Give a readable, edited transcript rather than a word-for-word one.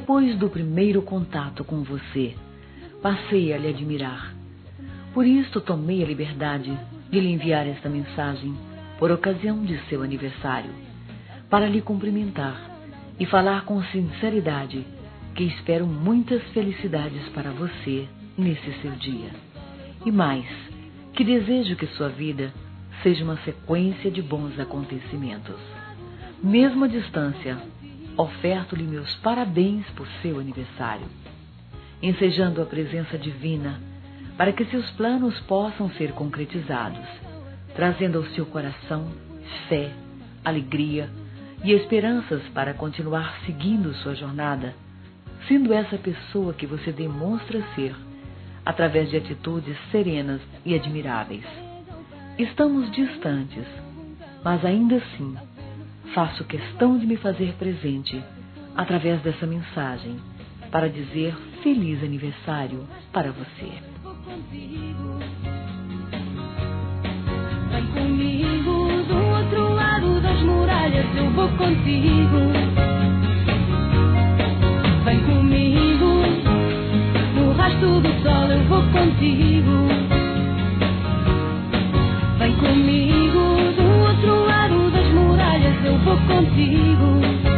depois do primeiro contato com você, passei a lhe admirar. Por isto tomei a liberdade de lhe enviar esta mensagem por ocasião de seu aniversário, para lhe cumprimentar e falar com sinceridade que espero muitas felicidades para você nesse seu dia. E mais, que desejo que sua vida seja uma sequência de bons acontecimentos. Mesmo à distância, oferto-lhe meus parabéns por seu aniversário, ensejando a presença divina para que seus planos possam ser concretizados, trazendo ao seu coração fé, alegria e esperanças para continuar seguindo sua jornada, sendo essa pessoa que você demonstra ser, através de atitudes serenas e admiráveis. Estamos distantes, mas ainda assim faço questão de me fazer presente através dessa mensagem para dizer feliz aniversário para você. Vem comigo do outro lado das muralhas, eu vou contigo. Vem comigo no rastro do sol, eu vou contigo. Vem comigo do outro lado das muralhas, eu vou contigo.